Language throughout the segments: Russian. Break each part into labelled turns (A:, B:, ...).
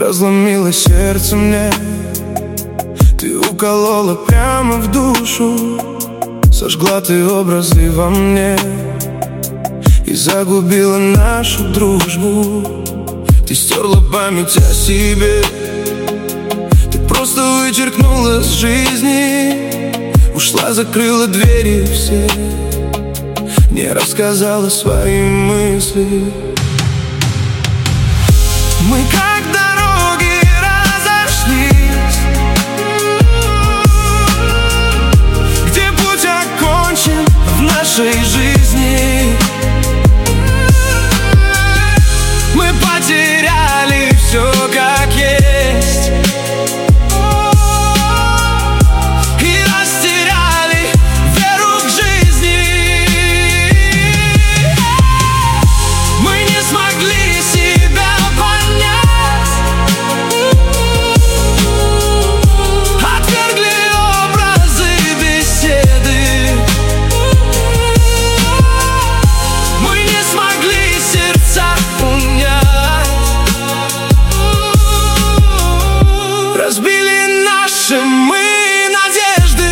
A: разломила сердце мне. Ты уколола прямо в душу, сожгла ты образы во мне и загубила нашу дружбу. Ты стерла память о себе, ты просто вычеркнула с жизни. Ушла, закрыла двери все, не рассказала свои мысли. Мы как дороги разошлись, где путь окончен в нашей жизни. Мы потеряли все как есть и растеряли веру к жизни. Мы не смогли себя понять, отвергли образы беседы. Мы не смогли сердца унять, разбили наши мы надежды.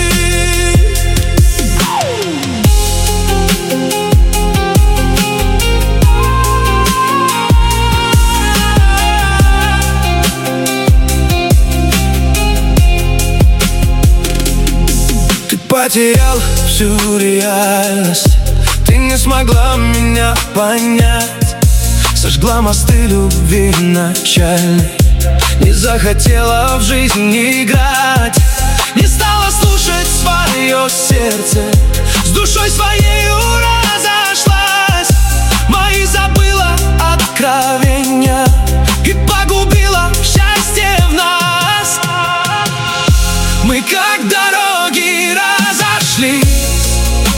A: Ты потерял всю реальность, ты не смогла меня понять, сожгла мосты любви начальной, не захотела в жизнь играть, не стала слушать свое сердце, с душой своею разошлась. Мои забыла откровения и погубила счастье в нас. Мы как дороги разошлись,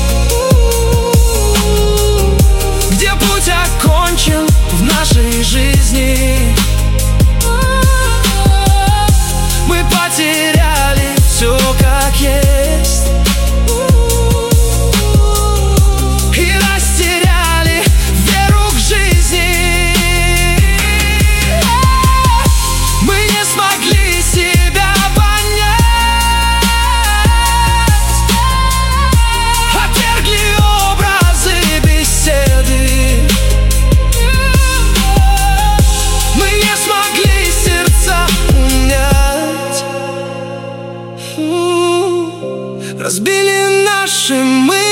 A: где путь окончен в нашей жизни. Мы потеряли все как есть и растеряли веру к жизни. Мы не смогли себя понять, отвергли образы беседы. Мы не смогли сердца унять, разбили наши мы